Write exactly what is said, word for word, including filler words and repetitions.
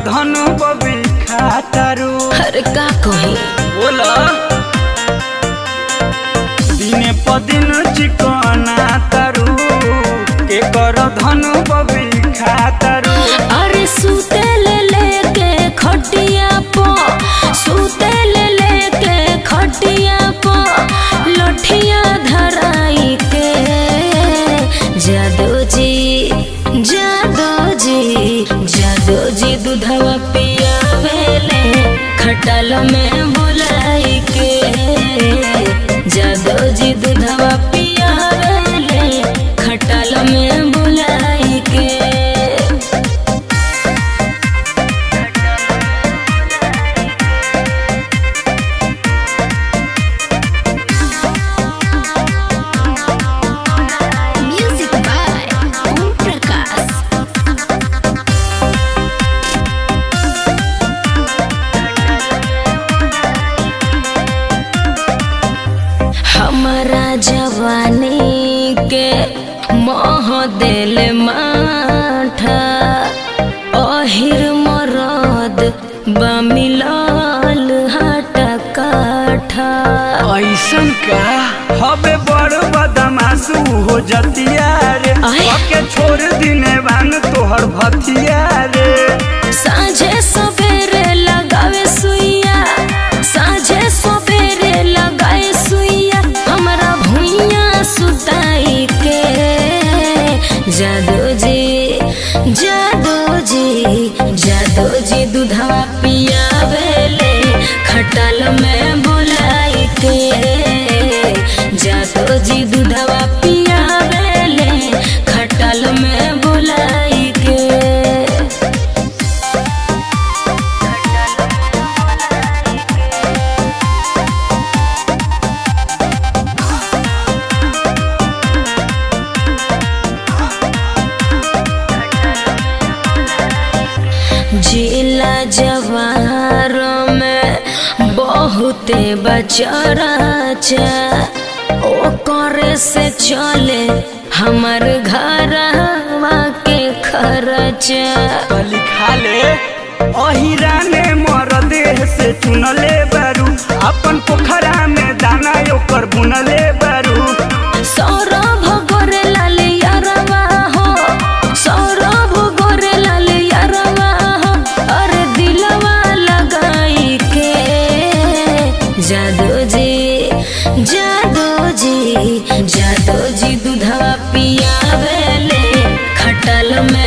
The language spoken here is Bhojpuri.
धनु बबी खातारू। अरे का कही बोला दिने पदिन चिकना तारू के कर धनु बबी खातारू। अरे सूते ले लेके खटिया पो सूते ले लेके खटिया पो लठिया धराई के जादो जी जादो जी जादो जी दूधवा पियावेले खटाल में बुलाई के जादो जी दूधवा पियावेले खटाल में बुलाई के। Music by Om Prakash. हमारा जवानी के मोह दिल माठा अहिर मरद बमिलाल हटा काठा। ऐसन का हबे बड़ बदमाशू हो जतिया रे के छोड़ दिने बान तोहर भतिया रे। साझे सवेरे लगावे सुइया साझे सवेरे लगाए सुइया हमरा भुइया सुताई के जादो जी जादो जी जादो जी दूधवा पियावेले खटाल में बुलाई के जादो जी दूधवा पियावेले खटाल में बुलाई के। जिला जवार में बहुते बचराचा ओ करे से चले हमार घरवा के खर्चा। लिखा ले अहिरा ने मर देह से चुनले बारू अपन पोखरा में दाना ओकर बुनले बारू। सौरभ गोरे लाल यारवा हो सौरभ गोरे लाल यारवा हो अरे दिलवा लगाई के जादो जी जादो जी जादो जी दूधवा पियावेले खटाल में